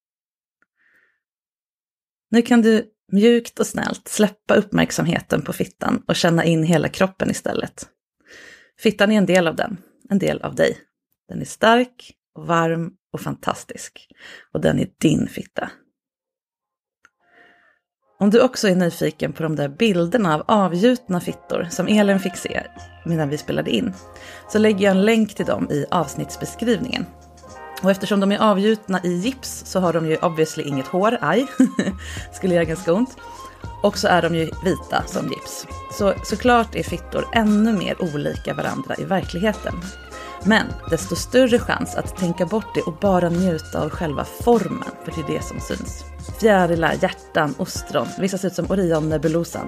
Nu kan du mjukt och snällt släppa uppmärksamheten på fittan och känna in hela kroppen istället. Fittan är en del av den, en del av dig. Den är stark och varm och fantastisk. Och den är din fitta. Om du också är nyfiken på de där bilderna av avgjutna fittor som Elin fick se medan vi spelade in, så lägger jag en länk till dem i avsnittsbeskrivningen. Och eftersom de är avgjutna i gips så har de ju obviously inget hår, skulle göra ganska ont. Och så är de ju vita som gips. Så såklart är fittor ännu mer olika varandra i verkligheten. Men desto större chans att tänka bort det och bara njuta av själva formen, för det är det som syns. Fjärilar, hjärtan, ostron, vissa ser ut som Orion-nebulosan.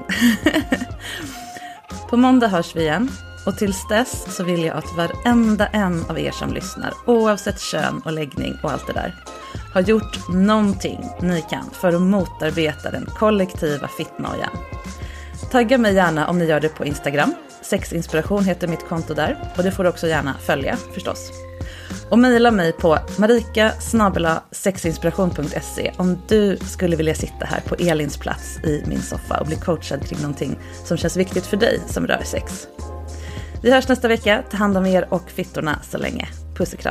På måndag hörs vi igen. Och tills dess så vill jag att varenda en av er som lyssnar, oavsett kön och läggning och allt det där, har gjort någonting ni kan för att motarbeta den kollektiva fittnojan. Tagga mig gärna om ni gör det på Instagram. Sexinspiration heter mitt konto där, och det får du också gärna följa förstås. Och mejla mig på marika@sexinspiration.se om du skulle vilja sitta här på Elins plats i min soffa och bli coachad kring någonting som känns viktigt för dig som rör sex. Vi hörs nästa vecka. Ta hand om er och fittorna så länge. Puss och kram.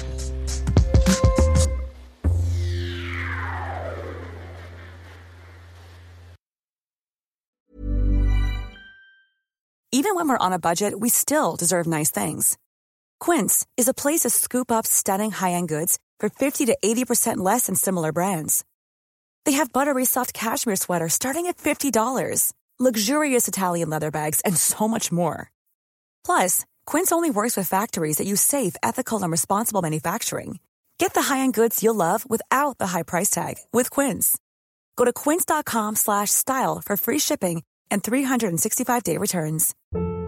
Even when we're on a budget, we still deserve nice things. Quince is a place to scoop up stunning high-end goods for 50 to 80% less than similar brands. They have buttery soft cashmere sweaters starting at $50, luxurious Italian leather bags, and so much more. Plus, Quince only works with factories that use safe, ethical, and responsible manufacturing. Get the high-end goods you'll love without the high price tag with Quince. Go to quince.com/style for free shipping and 365-day returns.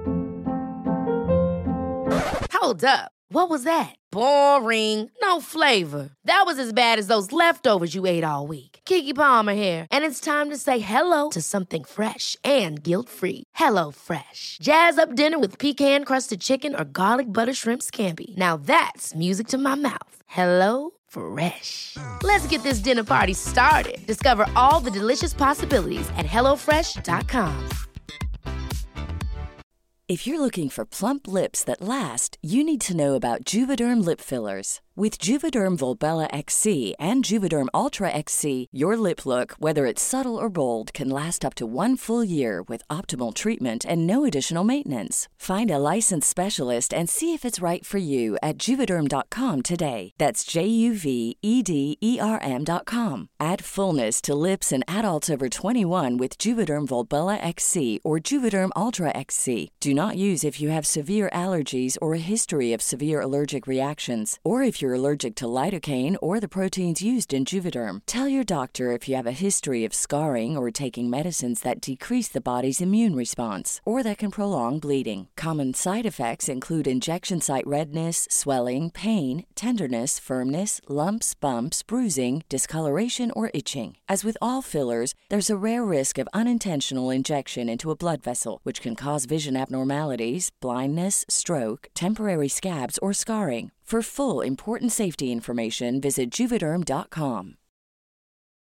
Hold up. What was that? Boring. No flavor. That was as bad as those leftovers you ate all week. Keke Palmer here. And it's time to say hello to something fresh and guilt-free. Hello Fresh. Jazz up dinner with pecan-crusted chicken or garlic butter shrimp scampi. Now that's music to my mouth. Hello Fresh. Let's get this dinner party started. Discover all the delicious possibilities at hellofresh.com. If you're looking for plump lips that last, you need to know about Juvederm lip fillers. With Juvederm Volbella XC and Juvederm Ultra XC, your lip look, whether it's subtle or bold, can last up to 1 full year with optimal treatment and no additional maintenance. Find a licensed specialist and see if it's right for you at Juvederm.com today. That's JUVEDERM.com. Add fullness to lips in adults over 21 with Juvederm Volbella XC or Juvederm Ultra XC. Do not use if you have severe allergies or a history of severe allergic reactions, or if you're allergic to lidocaine or the proteins used in Juvederm. Tell your doctor if you have a history of scarring or taking medicines that decrease the body's immune response or that can prolong bleeding. Common side effects include injection site redness, swelling, pain, tenderness, firmness, lumps, bumps, bruising, discoloration, or itching. As with all fillers, there's a rare risk of unintentional injection into a blood vessel, which can cause vision abnormalities, blindness, stroke, temporary scabs, or scarring. For full, important safety information, visit Juvederm.com.